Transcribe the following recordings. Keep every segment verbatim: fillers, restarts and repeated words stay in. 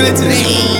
хате.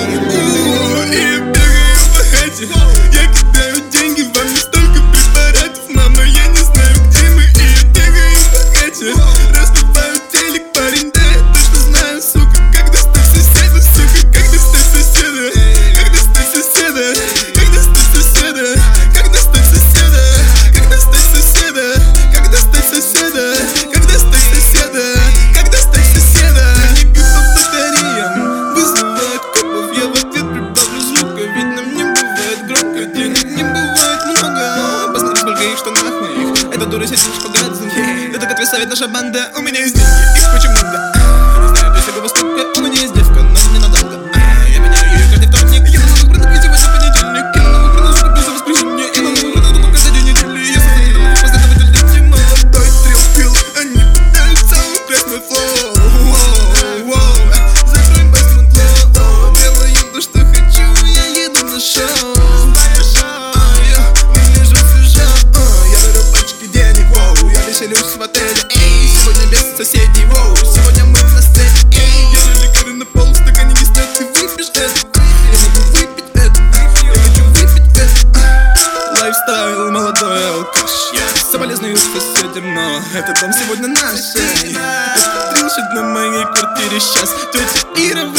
И бегаю по хате. Я кидаю деньги, вам не столько препаратов. Мама, я не знаю, где мы. И я бегаю по хате. Разбиваю телек, парень, да я точно знаю, сука. Как достать соседа, сука, как достать соседа. Как достать соседа, как достать соседа. Как достать соседа, как достать соседа. Как достать соседа, как достать соседа. Как достать соседа. Деньги по батареям вызывают копов. Я в ответ прибавлю звука, ведь нам не бывает громко. Денег не бывает много. Посмотри, сколько их в штанах моих. Эта дура сидит в шпагате. Это как отвисает наша банда. У меня есть деньги, их очень много. Не знаю, то есть какого столько. У меня есть девка, но не надолго. Я меняю ее каждый вторник. Я на новых брендах видимо за понедельник. Я на новых брендах куплю за воскресенье. Я на новых брендах только за две недели. Я смотрю, последователь дети молодой трил-пил. Они пытаются украсть мой флоу. Закрой басмент лоу. Делаю то, что хочу, я еду на шоу. Выгляжу свежо. Я беру пачки денег, воу. Я веселюсь в отеле, эй. Сегодня без соседей, воу. Сегодня мы на сцене, эй. Я же лекарь на пол, в стакане не снят. Ты выпьешь это? Я могу выпить это. Я хочу выпить это. Лайфстайл, молодой алкаш. Я соболезную соседям, но этот дом сегодня наш. Это трилшит на моей квартире сейчас. Тетя Ира